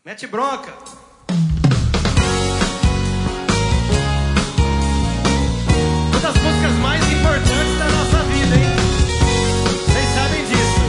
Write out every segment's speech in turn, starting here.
Mete bronca. Uma das músicas mais importantes da nossa vida, hein? Vocês sabem disso.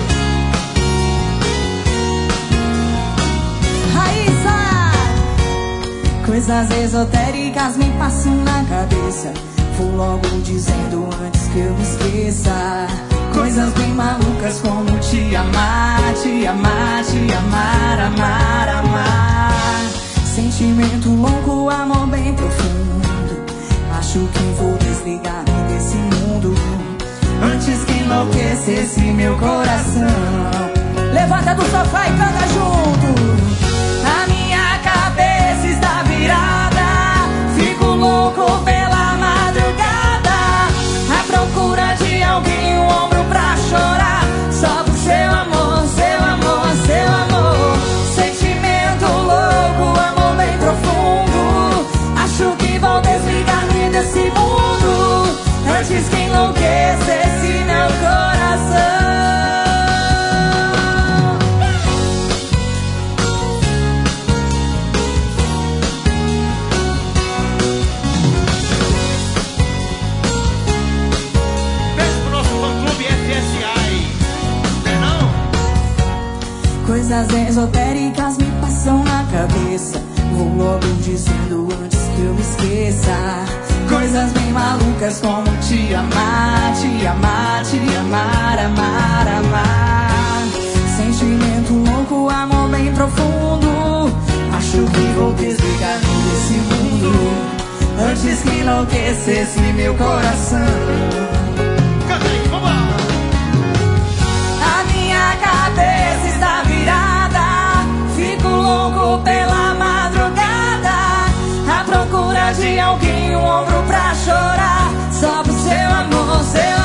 Raíssa! Coisas esotéricas me passam na cabeça. Vou logo dizendo antes que eu me esqueça. Coisas bem malucas como te amar, te amar, te amar, amar, amar. Sentimento louco, amor bem profundo. Acho que vou desligar-me desse mundo antes que enlouquecesse meu coração. Levanta do sofá e canta junto. A minha cabeça está virada, fico louco pela madrugada, à procura de alguém, um ombro pra chorar, só por seu amor, seu amor, seu amor. Sentimento louco, amor bem profundo. Acho que vou desligar-me desse mundo antes que enlouquecesse meu coração. Coisas esotéricas me passam na cabeça. Vou logo dizendo antes que eu me esqueça. Coisas bem malucas como te amar, te amar, te amar, amar, amar. Sentimento louco, amor bem profundo. Acho que vou desligar-me desse mundo antes que enlouquecesse meu coração. Canta aí, vamos lá. A minha cabeça está virada, fico louco pela madrugada, à procura de alguém, um ombro pra chorar, só pro seu amor, seu